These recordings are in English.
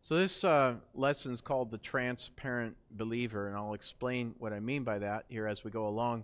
So this lesson is called The Transparent Believer, and I'll explain what I mean by that here as we go along.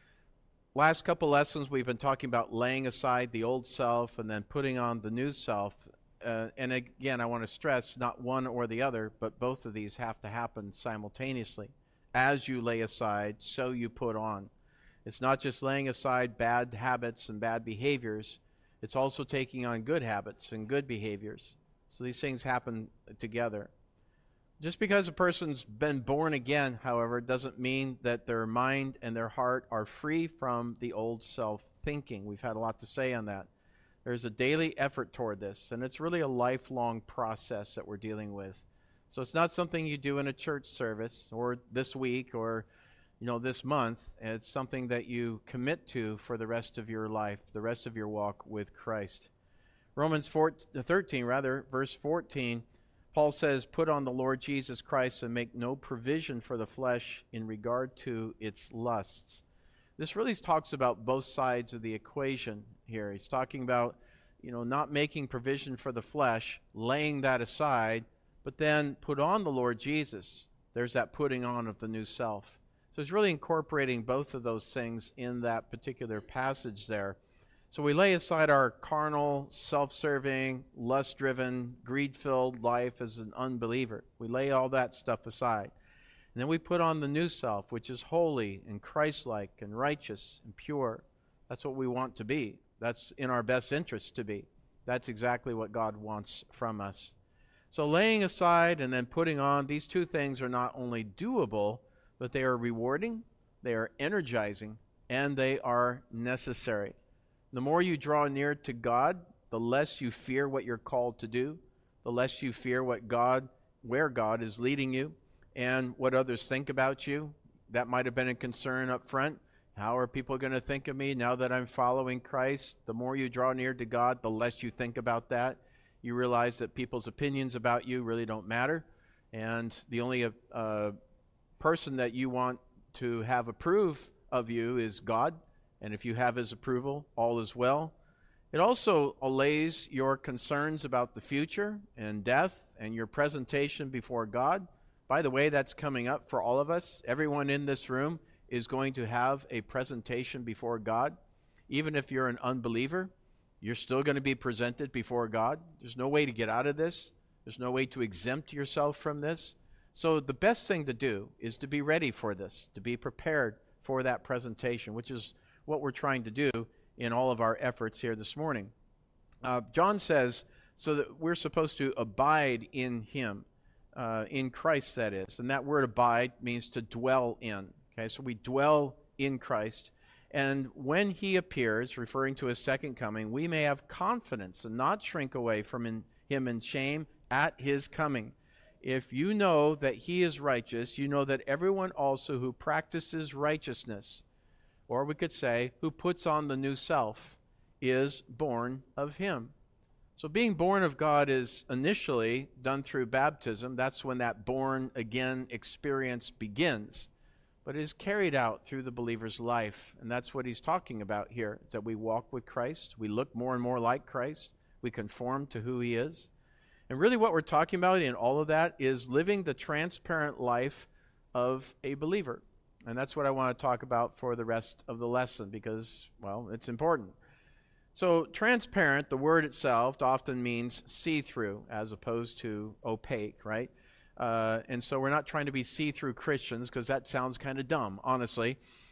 Last couple lessons we've been talking about laying aside the old self and then putting on the new self. And again, I want to stress not one or the other, but both of these have to happen simultaneously. As you lay aside, so you put on. It's not just laying aside bad habits and bad behaviors. It's also taking on good habits and good behaviors. So these things happen together. Just because a person's been born again, however, doesn't mean that their mind and their heart are free from the old self-thinking. We've had a lot to say on that. There's a daily effort toward this, and it's really a lifelong process that we're dealing with. So it's not something you do in a church service or this week or this month. It's something that you commit to for the rest of your life, the rest of your walk with Christ. Romans 13, verse 14, Paul says, "Put on the Lord Jesus Christ and make no provision for the flesh in regard to its lusts." This really talks about both sides of the equation here. He's talking about, not making provision for the flesh, laying that aside, but then put on the Lord Jesus. There's that putting on of the new self. So he's really incorporating both of those things in that particular passage there. So we lay aside our carnal, self-serving, lust-driven, greed-filled life as an unbeliever. We lay all that stuff aside. And then we put on the new self, which is holy and Christ-like and righteous and pure. That's what we want to be. That's in our best interest to be. That's exactly what God wants from us. So laying aside and then putting on, these two things are not only doable, but they are rewarding, they are energizing, and they are necessary. The more you draw near to God, the less you fear what you're called to do, the less you fear where God is leading you, and what others think about you. That might have been a concern up front. How are people going to think of me now that I'm following Christ? The more you draw near to God, the less you think about that. You realize that people's opinions about you really don't matter, and the only person that you want to have approve of you is God. And if you have His approval, all is well. It also allays your concerns about the future and death and your presentation before God. By the way, that's coming up for all of us. Everyone in this room is going to have a presentation before God. Even if you're an unbeliever, you're still going to be presented before God. There's no way to get out of this. There's no way to exempt yourself from this. So the best thing to do is to be ready for this, to be prepared for that presentation, which is what we're trying to do in all of our efforts here this morning. John says, so that we're supposed to abide in Him, in Christ that is. And that word abide means to dwell in. Okay, so we dwell in Christ. And when He appears, referring to His second coming, we may have confidence and not shrink away from Him in shame at His coming. If you know that He is righteous, you know that everyone also who practices righteousness, or we could say, who puts on the new self, is born of Him. So being born of God is initially done through baptism. That's when that born again experience begins. But it is carried out through the believer's life. And that's what he's talking about here. It's that we walk with Christ. We look more and more like Christ. We conform to who He is. And really what we're talking about in all of that is living the transparent life of a believer. And that's what I want to talk about for the rest of the lesson because, well, it's important. So transparent, the word itself often means see-through as opposed to opaque, right? And so we're not trying to be see-through Christians because that sounds kind of dumb, honestly.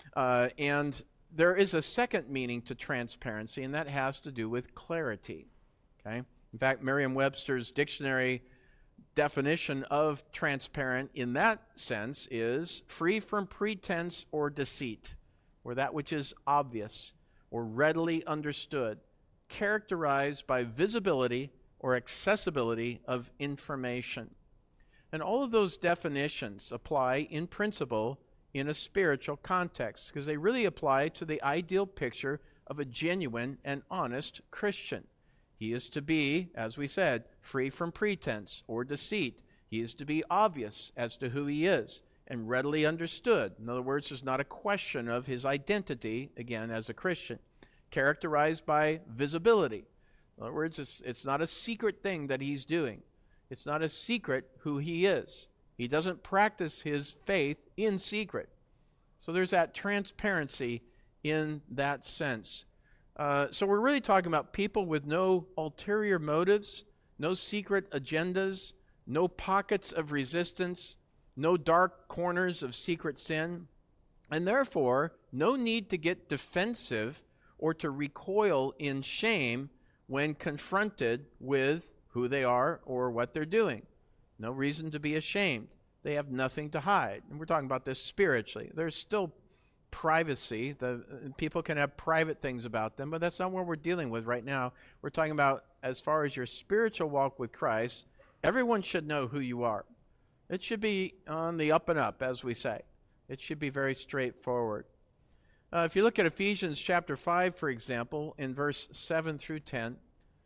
And there is a second meaning to transparency, and that has to do with clarity, okay? In fact, Merriam-Webster's dictionary definition of transparent in that sense is free from pretense or deceit, or that which is obvious or readily understood, characterized by visibility or accessibility of information. And all of those definitions apply in principle in a spiritual context because they really apply to the ideal picture of a genuine and honest Christian. He is to be, as we said, free from pretense or deceit. He is to be obvious as to who he is and readily understood. In other words, there's not a question of his identity, again, as a Christian. Characterized by visibility. In other words, it's not a secret thing that he's doing. It's not a secret who he is. He doesn't practice his faith in secret. So there's that transparency in that sense. So we're really talking about people with no ulterior motives, no secret agendas, no pockets of resistance, no dark corners of secret sin, and therefore no need to get defensive or to recoil in shame when confronted with who they are or what they're doing. No reason to be ashamed. They have nothing to hide. And we're talking about this spiritually. There's still privacy. People can have private things about them, but that's not what we're dealing with right now. We're talking about as far as your spiritual walk with Christ, everyone should know who you are. It should be on the up and up, as we say. It should be very straightforward. If you look at Ephesians chapter 5, for example, in verse 7 through 10,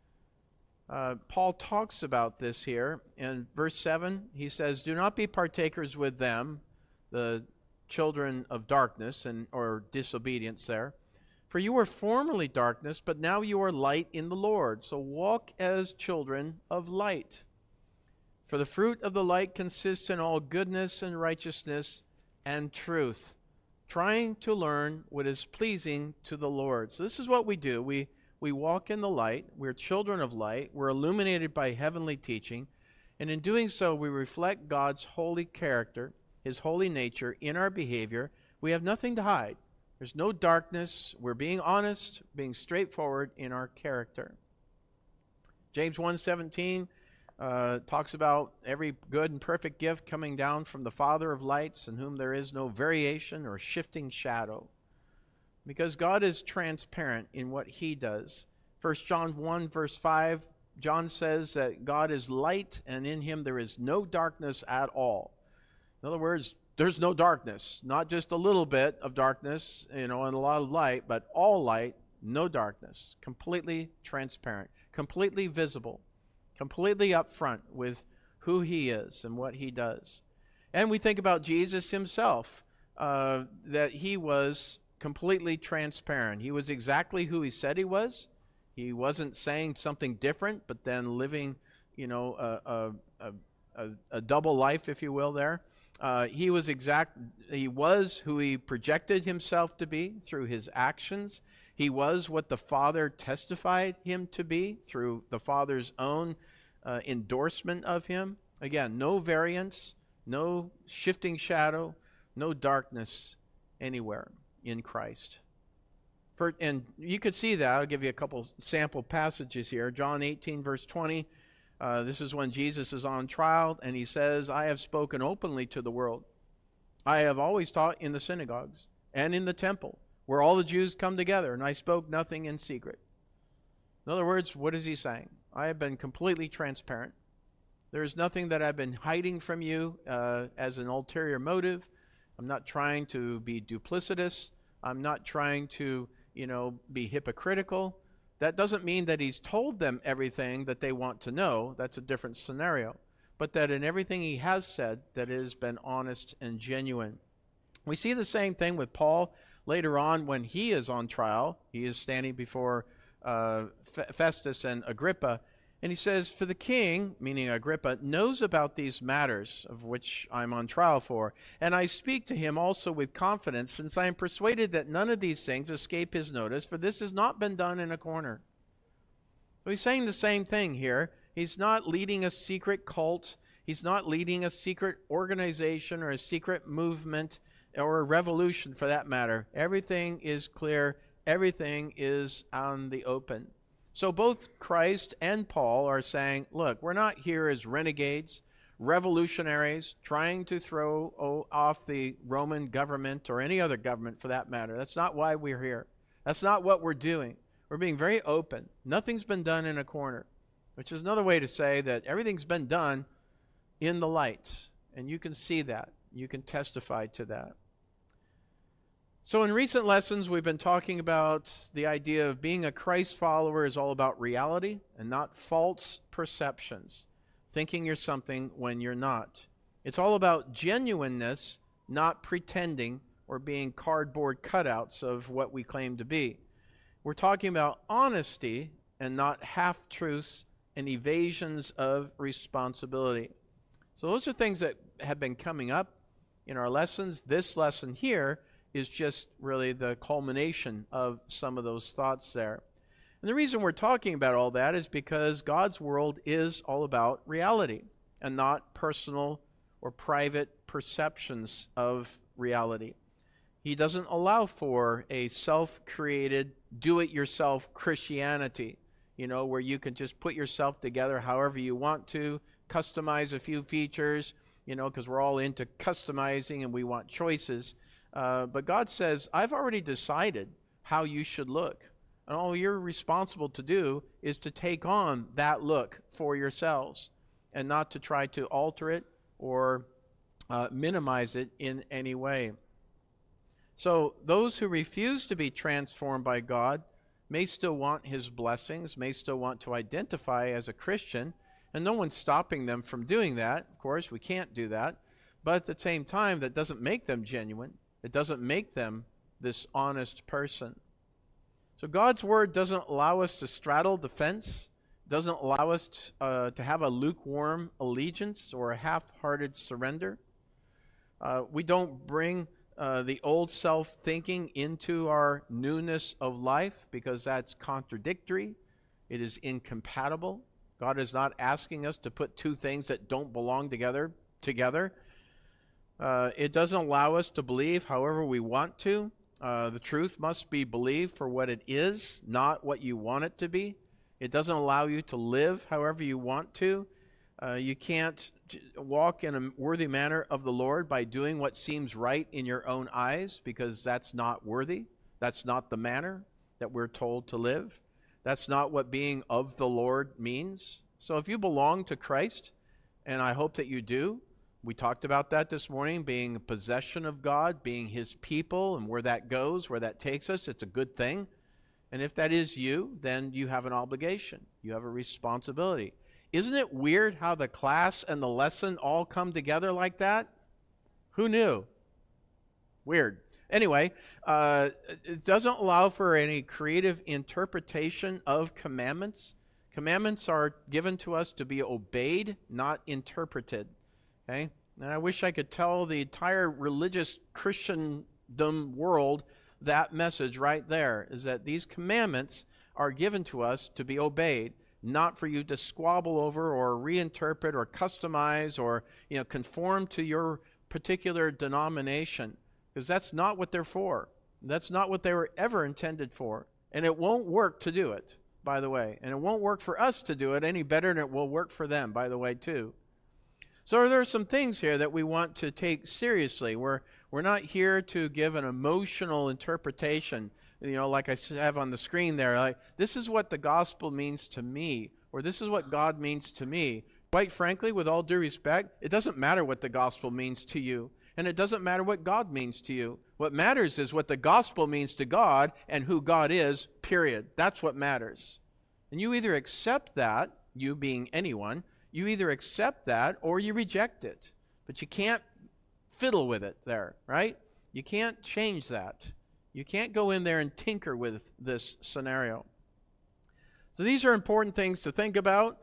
Paul talks about this here. In verse 7, he says, "Do not be partakers with them," the children of darkness or disobedience there. "For you were formerly darkness, but now you are light in the Lord. So walk as children of light. For the fruit of the light consists in all goodness and righteousness and truth, trying to learn what is pleasing to the Lord." So this is what we do. We walk in the light. We're children of light. We're illuminated by heavenly teaching. And in doing so, we reflect God's holy character, his holy nature in our behavior. We have nothing to hide. There's no darkness. We're being honest, being straightforward in our character. James 1:17 talks about every good and perfect gift coming down from the Father of lights, in whom there is no variation or shifting shadow. Because God is transparent in what he does. 1 John 1 verse 5, John says that God is light and in him there is no darkness at all. In other words, there's no darkness. Not just a little bit of darkness, and a lot of light, but all light, no darkness. Completely transparent, completely visible, completely upfront with who he is and what he does. And we think about Jesus himself, that he was completely transparent. He was exactly who he said he was. He wasn't saying something different, but then living, a double life, if you will, there. He was who he projected himself to be through his actions. He was what the Father testified him to be through the Father's own endorsement of him. Again, no variance, no shifting shadow, no darkness anywhere in Christ. And you could see that. I'll give you a couple sample passages here. John 18, verse 20. This is when Jesus is on trial, and he says, "I have spoken openly to the world. I have always taught in the synagogues and in the temple, where all the Jews come together, and I spoke nothing in secret." In other words, what is he saying? I have been completely transparent. There is nothing that I've been hiding from you as an ulterior motive. I'm not trying to be duplicitous. I'm not trying to, be hypocritical. That doesn't mean that he's told them everything that they want to know. That's a different scenario. But that in everything he has said, that it has been honest and genuine. We see the same thing with Paul later on when he is on trial. He is standing before Festus and Agrippa. And he says, "For the king," meaning Agrippa, "knows about these matters of which I'm on trial for. And I speak to him also with confidence, since I am persuaded that none of these things escape his notice, for this has not been done in a corner." So he's saying the same thing here. He's not leading a secret cult. He's not leading a secret organization or a secret movement or a revolution for that matter. Everything is clear. Everything is on the open. So both Christ and Paul are saying, look, we're not here as renegades, revolutionaries, trying to throw off the Roman government or any other government for that matter. That's not why we're here. That's not what we're doing. We're being very open. Nothing's been done in a corner, which is another way to say that everything's been done in the light. And you can see that. You can testify to that. So in recent lessons, we've been talking about the idea of being a Christ follower is all about reality and not false perceptions, thinking you're something when you're not. It's all about genuineness, not pretending or being cardboard cutouts of what we claim to be. We're talking about honesty and not half-truths and evasions of responsibility. So those are things that have been coming up in our lessons. This lesson here is just really the culmination of some of those thoughts there. And the reason we're talking about all that is because God's world is all about reality and not personal or private perceptions of reality. He doesn't allow for a self-created, do-it-yourself Christianity, where you can just put yourself together however you want to, customize a few features, because we're all into customizing and we want choices. But God says, I've already decided how you should look. And all you're responsible to do is to take on that look for yourselves and not to try to alter it or minimize it in any way. So those who refuse to be transformed by God may still want His blessings, may still want to identify as a Christian, and no one's stopping them from doing that. Of course, we can't do that. But at the same time, that doesn't make them genuine. It doesn't make them this honest person. So God's Word doesn't allow us to straddle the fence, doesn't allow us to have a lukewarm allegiance or a half-hearted surrender. We don't bring the old self-thinking into our newness of life because that's contradictory. It is incompatible. God is not asking us to put two things that don't belong together. It doesn't allow us to believe however we want to. The truth must be believed for what it is, not what you want it to be. It doesn't allow you to live however you want to. You can't walk in a worthy manner of the Lord by doing what seems right in your own eyes, because that's not worthy. That's not the manner that we're told to live. That's not what being of the Lord means. So if you belong to Christ, and I hope that you do, we talked about that this morning, being a possession of God, being His people, and where that goes, where that takes us, it's a good thing. And if that is you, then you have an obligation. You have a responsibility. Isn't it weird how the class and the lesson all come together like that? Who knew? Weird. Anyway, it doesn't allow for any creative interpretation of commandments. Commandments are given to us to be obeyed, not interpreted. Okay? And I wish I could tell the entire religious Christendom world that message right there, is that these commandments are given to us to be obeyed, not for you to squabble over or reinterpret or customize or conform to your particular denomination, because that's not what they're for. That's not what they were ever intended for. And it won't work to do it, by the way. And it won't work for us to do it any better than it will work for them, by the way, too. So there are some things here that we want to take seriously. We're not here to give an emotional interpretation, like I have on the screen there. Like, this is what the gospel means to me, or this is what God means to me. Quite frankly, with all due respect, it doesn't matter what the gospel means to you, and it doesn't matter what God means to you. What matters is what the gospel means to God and who God is, period. That's what matters. And you either accept that, you being anyone, you either accept that or you reject it. But you can't fiddle with it there, right? You can't change that. You can't go in there and tinker with this scenario. So these are important things to think about.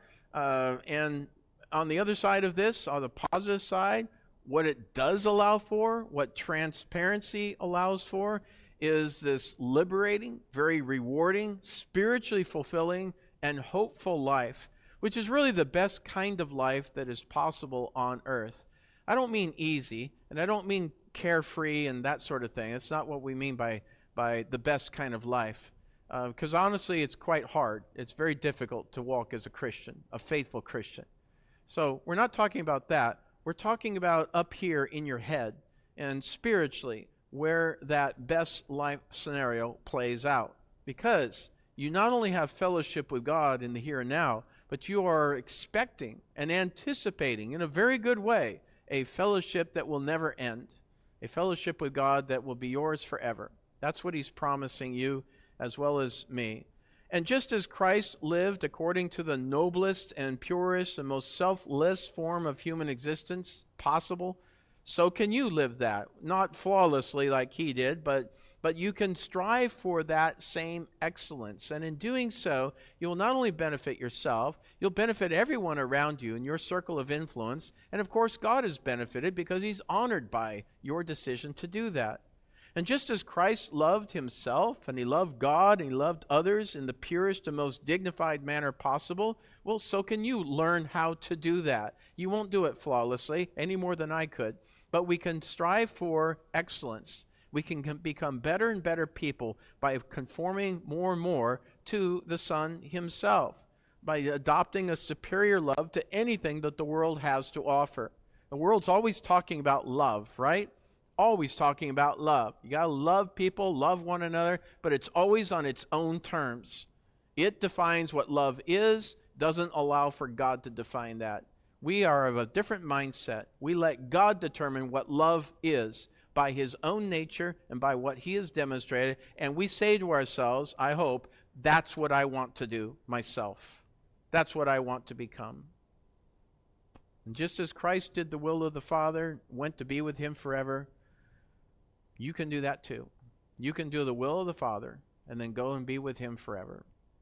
And on the other side of this, on the positive side, what it does allow for, what transparency allows for, is this liberating, very rewarding, spiritually fulfilling, and hopeful life, which is really the best kind of life that is possible on earth. I don't mean easy, and I don't mean carefree and that sort of thing. It's not what we mean by the best kind of life. Because honestly, it's quite hard. It's very difficult to walk as a Christian, a faithful Christian. So we're not talking about that. We're talking about up here in your head and spiritually where that best life scenario plays out. Because you not only have fellowship with God in the here and now, but you are expecting and anticipating in a very good way a fellowship that will never end, a fellowship with God that will be yours forever. That's what He's promising you as well as me. And just as Christ lived according to the noblest and purest and most selfless form of human existence possible, so can you live that. Not flawlessly like He did, but but you can strive for that same excellence. And in doing so, you will not only benefit yourself, you'll benefit everyone around you in your circle of influence. And of course, God is benefited because he's honored by your decision to do that. And just as Christ loved himself, and he loved God, and he loved others in the purest and most dignified manner possible, well, so can you learn how to do that. You won't do it flawlessly any more than I could, but we can strive for excellence. We can become better and better people by conforming more and more to the Son himself, by adopting a superior love to anything that the world has to offer. The world's always talking about love, right? Always talking about love. You got to love people, love one another, but it's always on its own terms. It defines what love is, doesn't allow for God to define that. We are of a different mindset. We let God determine what love is by his own nature and by what he has demonstrated, and we say to ourselves, I hope, that's what I want to do myself. That's what I want to become. And just as Christ did the will of the Father, went to be with him forever, you can do that too. You can do the will of the Father and then go and be with him forever.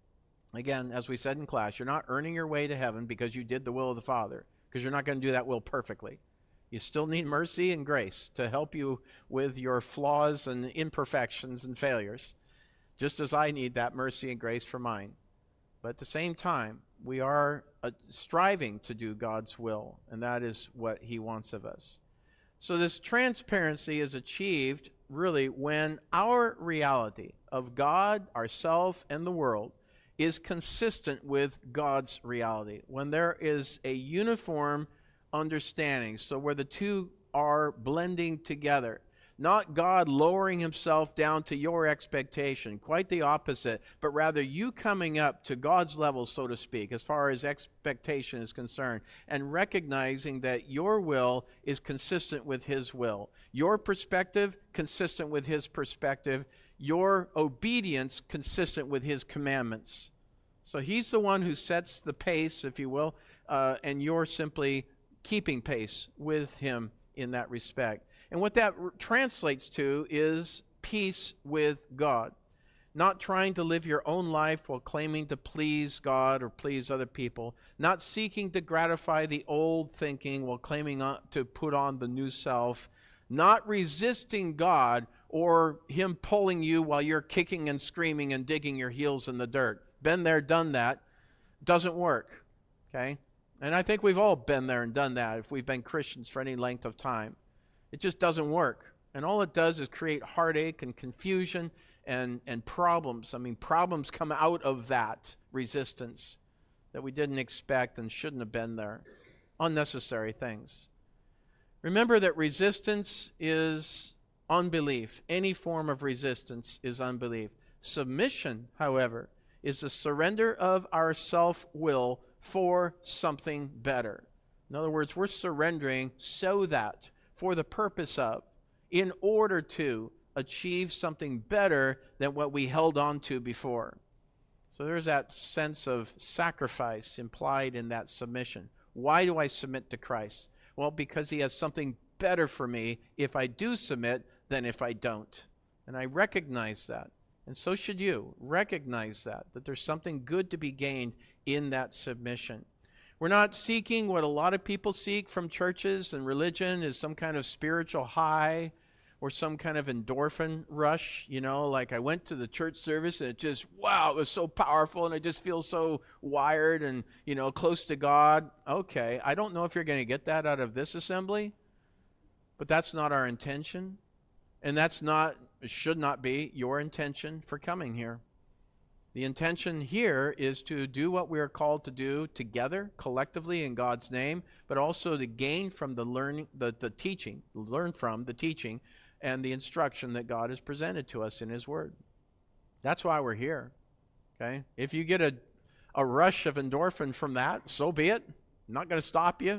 Again, as we said in class, you're not earning your way to heaven because you did the will of the Father, because you're not going to do that will perfectly. You still need mercy and grace to help you with your flaws and imperfections and failures, just as I need that mercy and grace for mine. But at the same time, we are striving to do God's will, and that is what he wants of us. So this transparency is achieved really when our reality of God, ourself, and the world is consistent with God's reality. When there is a uniform understanding, so where the two are blending together. Not God lowering himself down to your expectation, quite the opposite, but rather you coming up to God's level, so to speak, as far as expectation is concerned, and recognizing that your will is consistent with his will. Your perspective, consistent with his perspective. Your obedience, consistent with his commandments. So he's the one who sets the pace, if you will, and you're simply keeping pace with him in that respect. And what that translates to is peace with God. Not trying to live your own life while claiming to please God or please other people. Not seeking to gratify the old thinking while claiming to put on the new self. Not resisting God or him pulling you while you're kicking and screaming and digging your heels in the dirt. Been there, done that. Doesn't work. Okay? And I think we've all been there and done that if we've been Christians for any length of time. It just doesn't work. And all it does is create heartache and confusion and problems. I mean, problems come out of that resistance that we didn't expect and shouldn't have been there. Unnecessary things. Remember that resistance is unbelief. Any form of resistance is unbelief. Submission, however, is the surrender of our self-will for something better. In other words, we're surrendering so that, for the purpose of, in order to achieve something better than what we held on to before. So there's that sense of sacrifice implied in that submission. Why do I submit to Christ? Well, because he has something better for me if I do submit than if I don't. And I recognize that. And so should you. Recognize that there's something good to be gained in that submission. We're not seeking what a lot of people seek from churches and religion is some kind of spiritual high or some kind of endorphin rush. You know, like I went to the church service and it just, wow, it was so powerful and I just feel so wired and, close to God. Okay, I don't know if you're going to get that out of this assembly, but that's not our intention. And should not be your intention for coming here. The intention here is to do what we are called to do together, collectively in God's name, but also to gain from the learning, the teaching, learn from the teaching and the instruction that God has presented to us in his word. That's why we're here. Okay? If you get a rush of endorphin from that, so be it. I'm not going to stop you,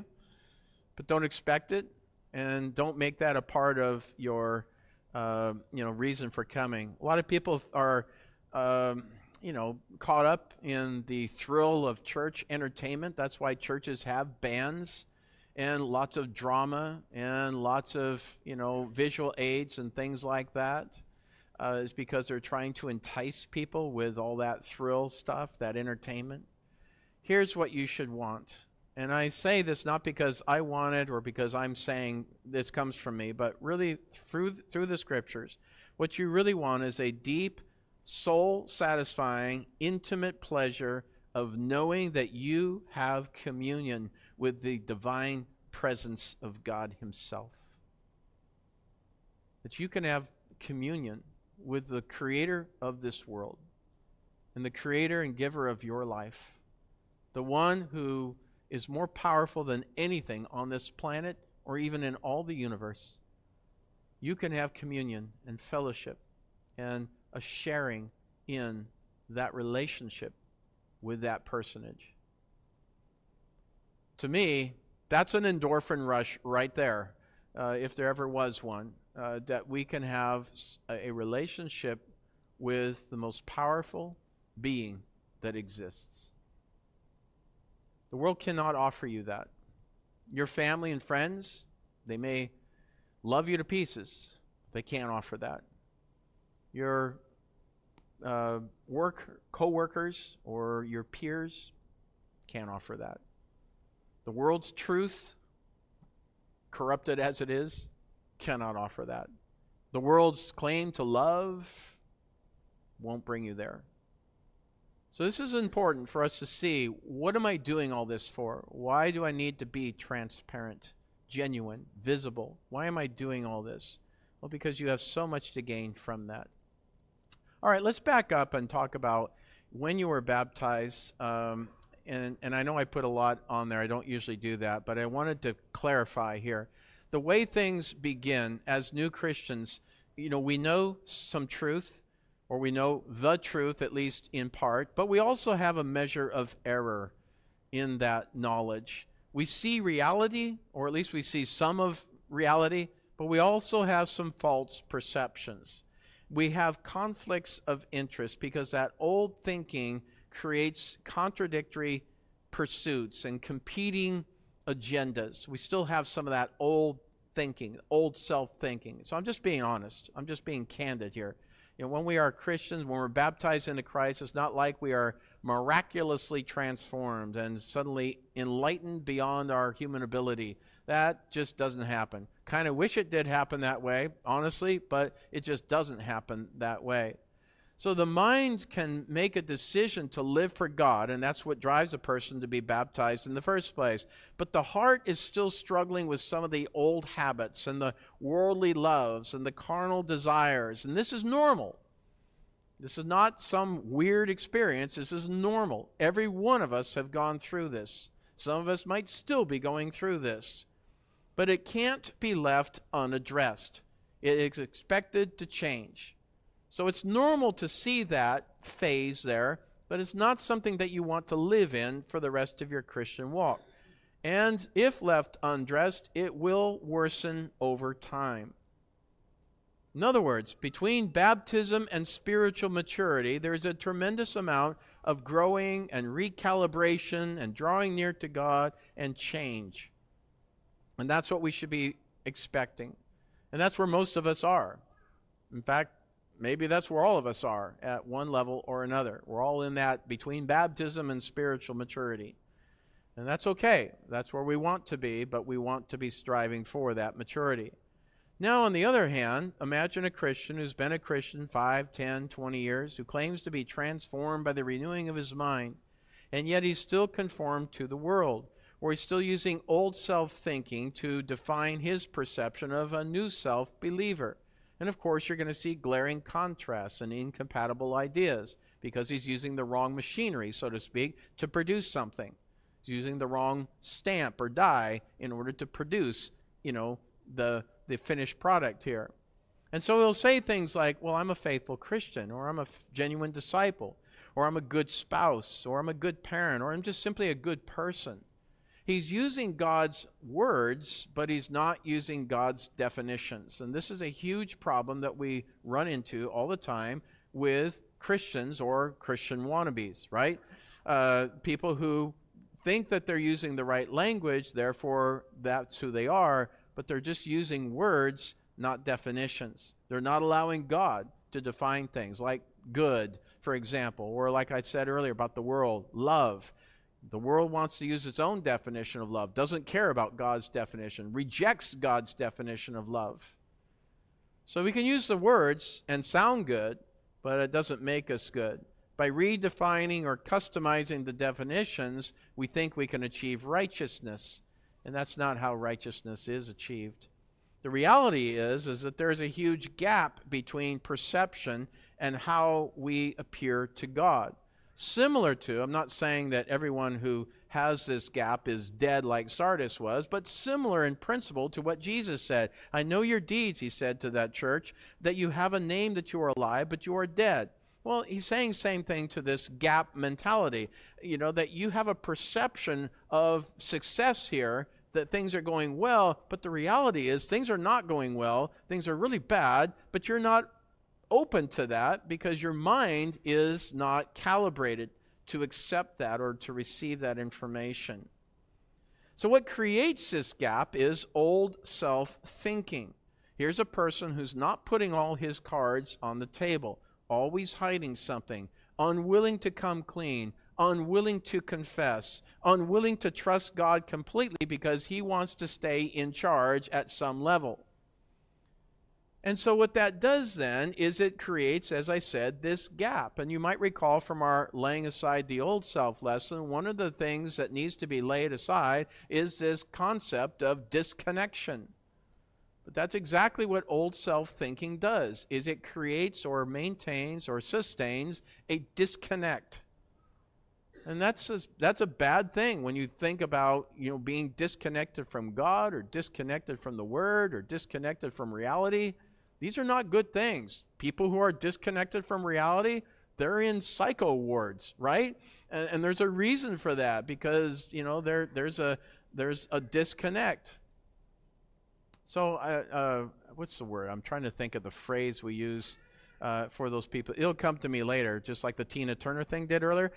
but don't expect it, and don't make that a part of your reason for coming. A lot of people are caught up in the thrill of church entertainment. That's why churches have bands and lots of drama and lots of, visual aids and things like that. is because they're trying to entice people with all that thrill stuff, that entertainment. Here's what you should want. And I say this not because I want it or because I'm saying this comes from me, but really through the Scriptures. What you really want is a deep, soul-satisfying, intimate pleasure of knowing that you have communion with the divine presence of God Himself. That you can have communion with the Creator of this world and the Creator and Giver of your life, the one who is more powerful than anything on this planet or even in all the universe. You can have communion and fellowship and a sharing in that relationship with that personage. To me, that's an endorphin rush right there, if there ever was one, that we can have a relationship with the most powerful being that exists. The world cannot offer you that. Your family and friends, they may love you to pieces. They can't offer that. Your co-workers or your peers can't offer that. The world's truth, corrupted as it is, cannot offer that. The world's claim to love won't bring you there. So this is important for us to see, what am I doing all this for? Why do I need to be transparent, genuine, visible? Why am I doing all this? Well, because you have so much to gain from that. All right, let's back up and talk about when you were baptized. And I know I put a lot on there. I don't usually do that, but I wanted to clarify here. The way things begin as new Christians, we know some truth, or we know the truth, at least in part, but we also have a measure of error in that knowledge. We see reality, or at least we see some of reality, but we also have some false perceptions. We have conflicts of interest because that old thinking creates contradictory pursuits and competing agendas. We still have some of that old thinking, old self-thinking. So I'm just being honest. I'm just being candid here. When we are Christians, when we're baptized into Christ, it's not like we are miraculously transformed and suddenly enlightened beyond our human ability. That just doesn't happen. Kind of wish it did happen that way, honestly, but it just doesn't happen that way. So the mind can make a decision to live for God, and that's what drives a person to be baptized in the first place. But the heart is still struggling with some of the old habits and the worldly loves and the carnal desires, and this is normal. This is not some weird experience. This is normal. Every one of us have gone through this. Some of us might still be going through this. But it can't be left unaddressed. It is expected to change. So it's normal to see that phase there, but it's not something that you want to live in for the rest of your Christian walk. And if left undressed, it will worsen over time. In other words, between baptism and spiritual maturity, there is a tremendous amount of growing and recalibration and drawing near to God and change. And that's what we should be expecting. And that's where most of us are. In fact, maybe that's where all of us are at one level or another. We're all in that between baptism and spiritual maturity. And that's okay. That's where we want to be, but we want to be striving for that maturity. Now, on the other hand, imagine a Christian who's been a Christian 5, 10, 20 years, who claims to be transformed by the renewing of his mind, and yet he's still conformed to the world, or he's still using old self-thinking to define his perception of a new self-believer. And of course, you're going to see glaring contrasts and incompatible ideas because he's using the wrong machinery, so to speak, to produce something. He's using the wrong stamp or die in order to produce, the finished product here. And so he'll say things like, well, I'm a faithful Christian, or I'm a genuine disciple, or I'm a good spouse, or I'm a good parent, or I'm just simply a good person. He's using God's words, but he's not using God's definitions. And this is a huge problem that we run into all the time with Christians or Christian wannabes, right? People who think that they're using the right language, therefore that's who they are, but they're just using words, not definitions. They're not allowing God to define things, like good, for example, or like I said earlier about the world, love. The world wants to use its own definition of love, doesn't care about God's definition, rejects God's definition of love. So we can use the words and sound good, but it doesn't make us good. By redefining or customizing the definitions, we think we can achieve righteousness, and that's not how righteousness is achieved. The reality is that there's a huge gap between perception and how we appear to God. Similar to, I'm not saying that everyone who has this gap is dead like Sardis was, but similar in principle to what Jesus said. I know your deeds, he said to that church, that you have a name that you are alive, but you are dead. Well, he's saying same thing to this gap mentality, that you have a perception of success here, that things are going well, but the reality is things are not going well, things are really bad, but you're not open to that because your mind is not calibrated to accept that or to receive that information. So what creates this gap is old self-thinking. Here's a person who's not putting all his cards on the table, always hiding something, unwilling to come clean, unwilling to confess, unwilling to trust God completely because he wants to stay in charge at some level. And so what that does then is it creates, as I said, this gap. And you might recall from our laying aside the old self lesson, one of the things that needs to be laid aside is this concept of disconnection. But that's exactly what old self-thinking does, is it creates or maintains or sustains a disconnect. And that's a bad thing when you think about being disconnected from God or disconnected from the Word or disconnected from reality. These are not good things. People who are disconnected from reality, they're in psycho wards, right? And there's a reason for that because there's a disconnect. So what's the word? I'm trying to think of the phrase we use for those people. It'll come to me later, just like the Tina Turner thing did earlier.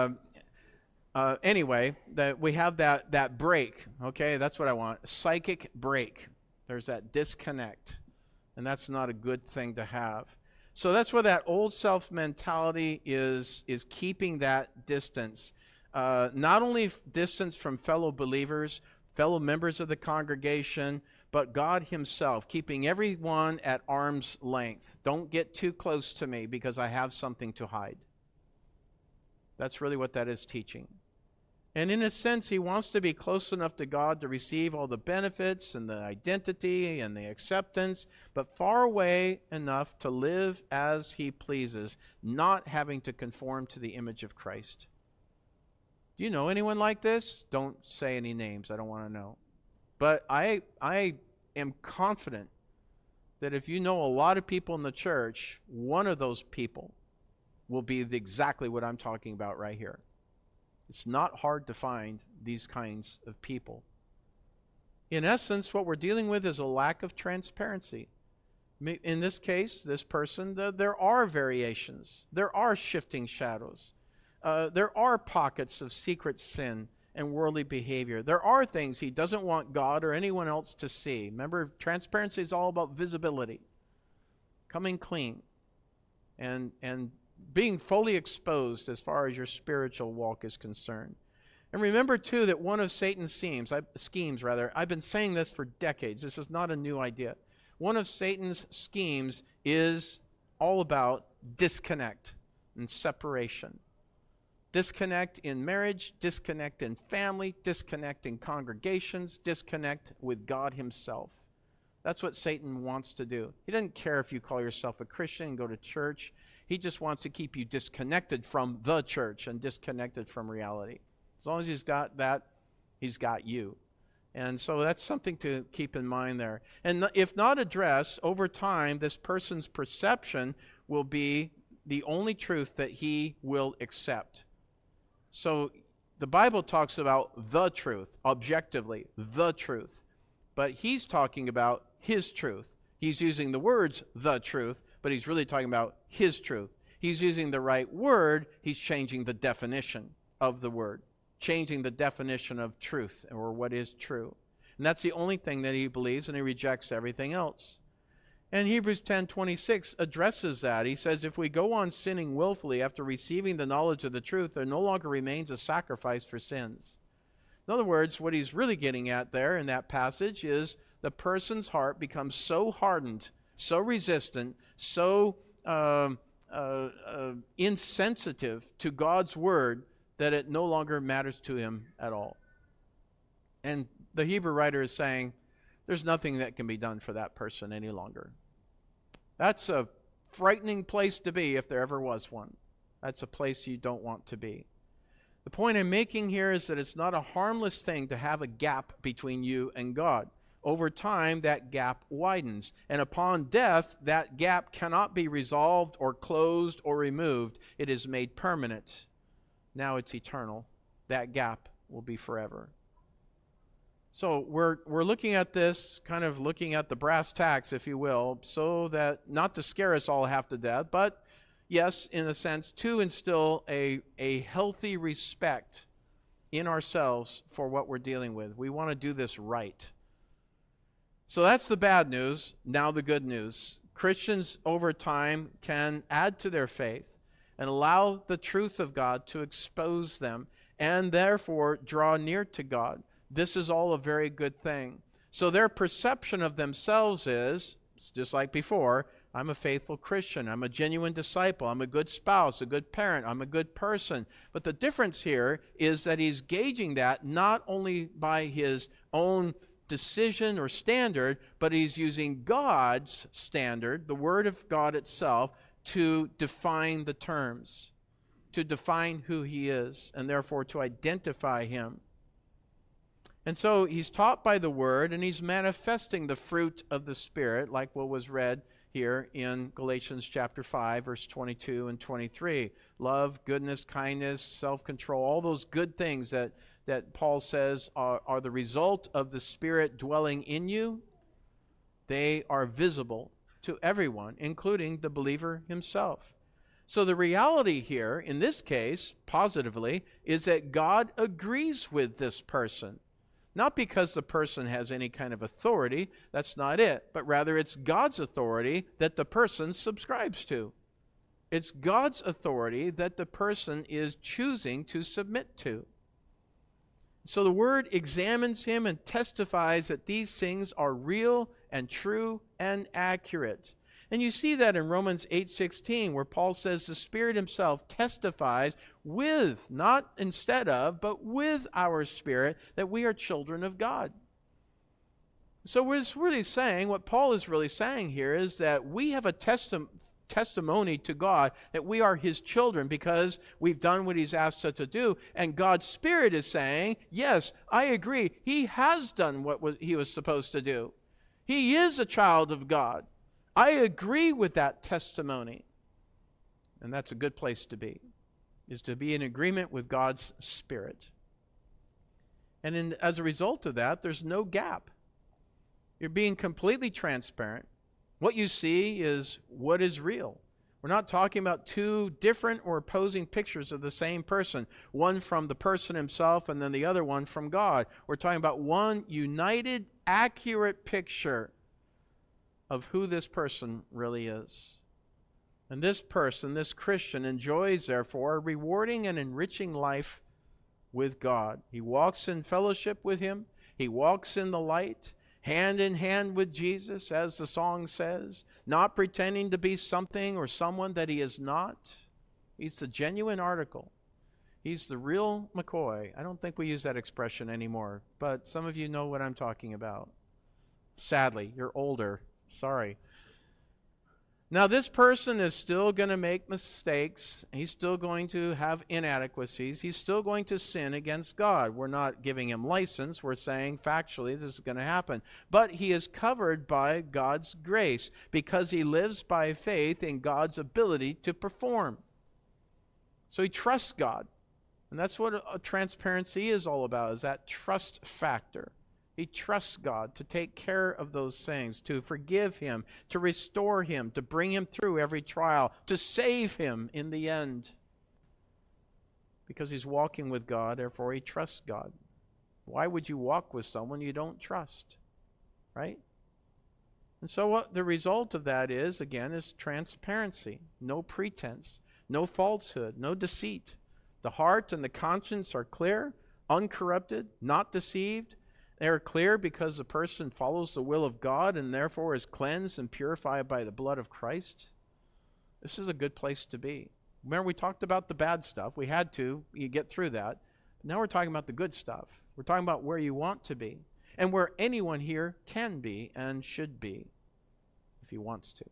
Anyway, that we have that break. Okay, that's what I want. Psychic break. There's that disconnect. And that's not a good thing to have. So that's where that old self mentality is keeping that distance. Not only distance from fellow believers, fellow members of the congregation, but God himself, keeping everyone at arm's length. Don't get too close to me because I have something to hide. That's really what that is teaching. And in a sense, he wants to be close enough to God to receive all the benefits and the identity and the acceptance, but far away enough to live as he pleases, not having to conform to the image of Christ. Do you know anyone like this? Don't say any names. I don't want to know. But I am confident that if you know a lot of people in the church, one of those people will be exactly what I'm talking about right here. It's not hard to find these kinds of people. In essence, what we're dealing with is a lack of transparency. In this case, this person, there are variations. There are shifting shadows. There are pockets of secret sin and worldly behavior. There are things he doesn't want God or anyone else to see. Remember, transparency is all about visibility, coming clean, and being fully exposed as far as your spiritual walk is concerned. And remember, too, that one of Satan's schemes, I've been saying this for decades. This is not a new idea. One of Satan's schemes is all about disconnect and separation. Disconnect in marriage, disconnect in family, disconnect in congregations, disconnect with God himself. That's what Satan wants to do. He doesn't care if you call yourself a Christian and go to church. He just wants to keep you disconnected from the church and disconnected from reality. As long as he's got that, he's got you. And so that's something to keep in mind there. And if not addressed, over time, this person's perception will be the only truth that he will accept. So the Bible talks about the truth, objectively, the truth. But he's talking about his truth. He's using the words, the truth, but he's really talking about his truth. He's using the right word. He's changing the definition of the word, changing the definition of truth or what is true. And that's the only thing that he believes, and he rejects everything else. And Hebrews 10:26 addresses that. He says, if we go on sinning willfully after receiving the knowledge of the truth, there no longer remains a sacrifice for sins. In other words, what he's really getting at there in that passage is the person's heart becomes so hardened, so resistant, so insensitive to God's word that it no longer matters to him at all. And the Hebrew writer is saying, there's nothing that can be done for that person any longer. That's a frightening place to be if there ever was one. That's a place you don't want to be. The point I'm making here is that it's not a harmless thing to have a gap between you and God. Over time, that gap widens. And upon death, that gap cannot be resolved or closed or removed. It is made permanent. Now it's eternal. That gap will be forever. So we're looking at this, kind of looking at the brass tacks, if you will, so that not to scare us all half to death, but yes, in a sense, to instill a healthy respect in ourselves for what we're dealing with. We want to do this right. So that's the bad news. Now the good news. Christians over time can add to their faith and allow the truth of God to expose them and therefore draw near to God. This is all a very good thing. So their perception of themselves is, just like before, I'm a faithful Christian. I'm a genuine disciple. I'm a good spouse, a good parent. I'm a good person. But the difference here is that he's gauging that not only by his own decision or standard, but he's using God's standard, the Word of God itself, to define the terms, to define who he is, and therefore to identify him. And so he's taught by the Word, and he's manifesting the fruit of the Spirit, like what was read here in Galatians chapter 5, verse 22 and 23. Love, goodness, kindness, self-control, all those good things that Paul says are the result of the Spirit dwelling in you. They are visible to everyone, including the believer himself. So the reality here, in this case, positively, is that God agrees with this person. Not because the person has any kind of authority, that's not it, but rather it's God's authority that the person subscribes to. It's God's authority that the person is choosing to submit to. So the Word examines him and testifies that these things are real and true and accurate. And you see that in Romans 8:16, where Paul says the Spirit himself testifies with, not instead of, but with our spirit, that we are children of God. So what it's really saying, what Paul is really saying here, is that we have a testimony to God that we are his children because we've done what he's asked us to do. And God's Spirit is saying, yes, I agree. He has done what he was supposed to do. He is a child of God. I agree with that testimony. And that's a good place to be, is to be in agreement with God's Spirit. And as a result of that, there's no gap. You're being completely transparent. What you see is what is real. We're not talking about two different or opposing pictures of the same person, one from the person himself and then the other one from God. We're talking about one united, accurate picture of who this person really is. And this person, this Christian, enjoys, therefore, a rewarding and enriching life with God. He walks in fellowship with him. He walks in the light, hand in hand with Jesus, as the song says, not pretending to be something or someone that he is not. He's the genuine article. He's the real McCoy. I don't think we use that expression anymore, but some of you know what I'm talking about. Sadly, you're older. Sorry. Now, this person is still going to make mistakes. He's still going to have inadequacies. He's still going to sin against God. We're not giving him license. We're saying factually this is going to happen. But he is covered by God's grace because he lives by faith in God's ability to perform. So he trusts God. And that's what transparency is all about, is that trust factor. He trusts God to take care of those things, to forgive him, to restore him, to bring him through every trial, to save him in the end. Because he's walking with God, therefore he trusts God. Why would you walk with someone you don't trust? Right? And so what the result of that is, again, is transparency, no pretense, no falsehood, no deceit. The heart and the conscience are clear, uncorrupted, not deceived. They are clear because the person follows the will of God and therefore is cleansed and purified by the blood of Christ. This is a good place to be. Remember, we talked about the bad stuff. We had to. You get through that. Now we're talking about the good stuff. We're talking about where you want to be and where anyone here can be and should be if he wants to.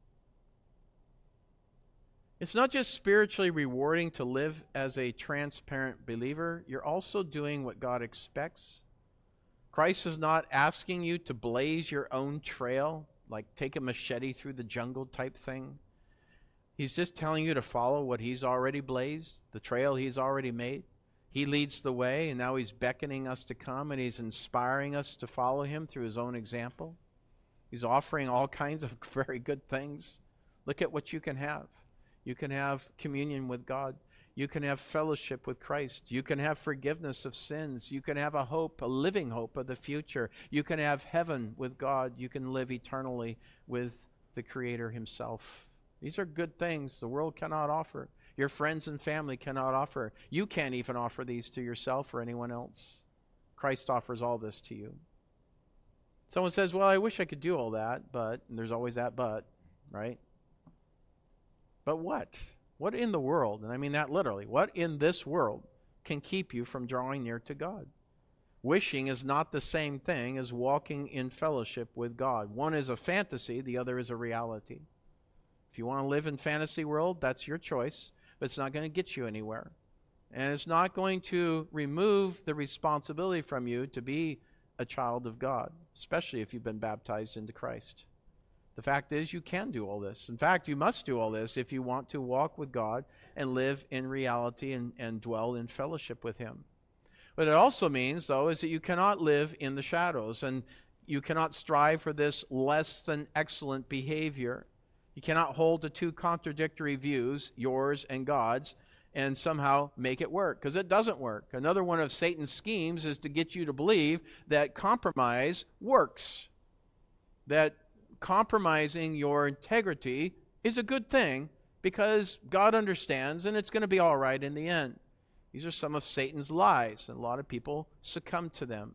It's not just spiritually rewarding to live as a transparent believer. You're also doing what God expects. Christ is not asking you to blaze your own trail, like take a machete through the jungle type thing. He's just telling you to follow what He's already blazed, the trail He's already made. He leads the way, and now He's beckoning us to come, and He's inspiring us to follow Him through His own example. He's offering all kinds of very good things. Look at what you can have. You can have communion with God. You can have fellowship with Christ. You can have forgiveness of sins. You can have a hope, a living hope of the future. You can have heaven with God. You can live eternally with the Creator Himself. These are good things the world cannot offer. Your friends and family cannot offer. You can't even offer these to yourself or anyone else. Christ offers all this to you. Someone says, well, I wish I could do all that, but, and there's always that but, right? But what? What in the world, and I mean that literally, what in this world can keep you from drawing near to God? Wishing is not the same thing as walking in fellowship with God. One is a fantasy, the other is a reality. If you want to live in fantasy world, that's your choice, but it's not going to get you anywhere. And it's not going to remove the responsibility from you to be a child of God, especially if you've been baptized into Christ. The fact is, you can do all this. In fact, you must do all this if you want to walk with God and live in reality and dwell in fellowship with Him. What it also means, though, is that you cannot live in the shadows, and you cannot strive for this less than excellent behavior. You cannot hold to two contradictory views, yours and God's, and somehow make it work, because it doesn't work. Another one of Satan's schemes is to get you to believe that compromise works, that compromising your integrity is a good thing because God understands and it's going to be all right in the end. These are some of Satan's lies, and a lot of people succumb to them.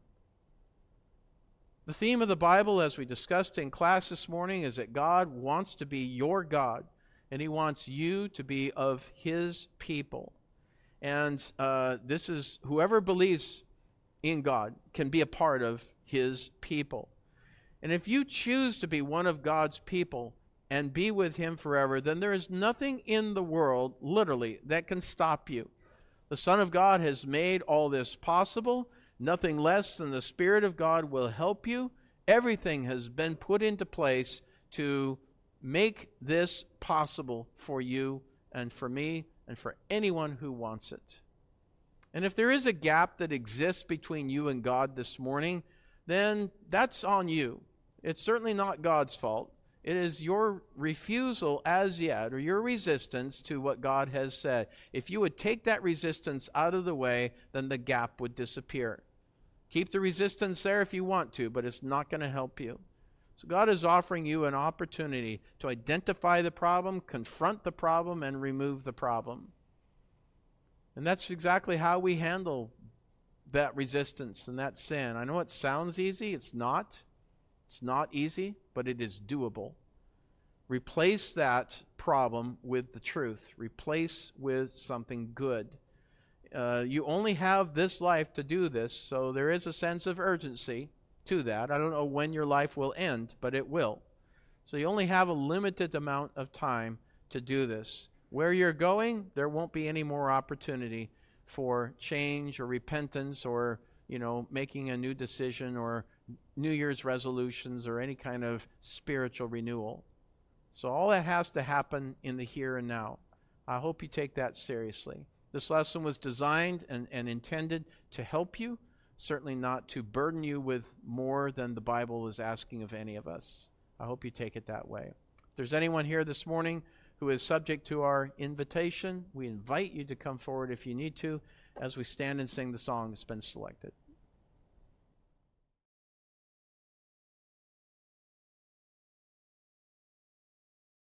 The theme of the Bible, as we discussed in class this morning, is that God wants to be your God, and He wants you to be of His people. And this is, whoever believes in God can be a part of His people. And if you choose to be one of God's people and be with Him forever, then there is nothing in the world, literally, that can stop you. The Son of God has made all this possible. Nothing less than the Spirit of God will help you. Everything has been put into place to make this possible for you and for me and for anyone who wants it. And if there is a gap that exists between you and God this morning, then that's on you. It's certainly not God's fault. It is your refusal as yet, or your resistance to what God has said. If you would take that resistance out of the way, then the gap would disappear. Keep the resistance there if you want to, but it's not going to help you. So God is offering you an opportunity to identify the problem, confront the problem, and remove the problem. And that's exactly how we handle that resistance and that sin. I know it sounds easy. It's not. It's not easy, but it is doable. Replace that problem with the truth. Replace with something good. You only have this life to do this, so there is a sense of urgency to that. I don't know when your life will end, but it will. So you only have a limited amount of time to do this. Where you're going, there won't be any more opportunity for change or repentance or, making a new decision or New Year's resolutions or any kind of spiritual renewal. So all that has to happen in the here and now. I hope you take that seriously. This lesson was designed and intended to help you, certainly not to burden you with more than the Bible is asking of any of us. I hope you take it that way. If there's anyone here this morning who is subject to our invitation, we invite you to come forward if you need to as we stand and sing the song that's been selected.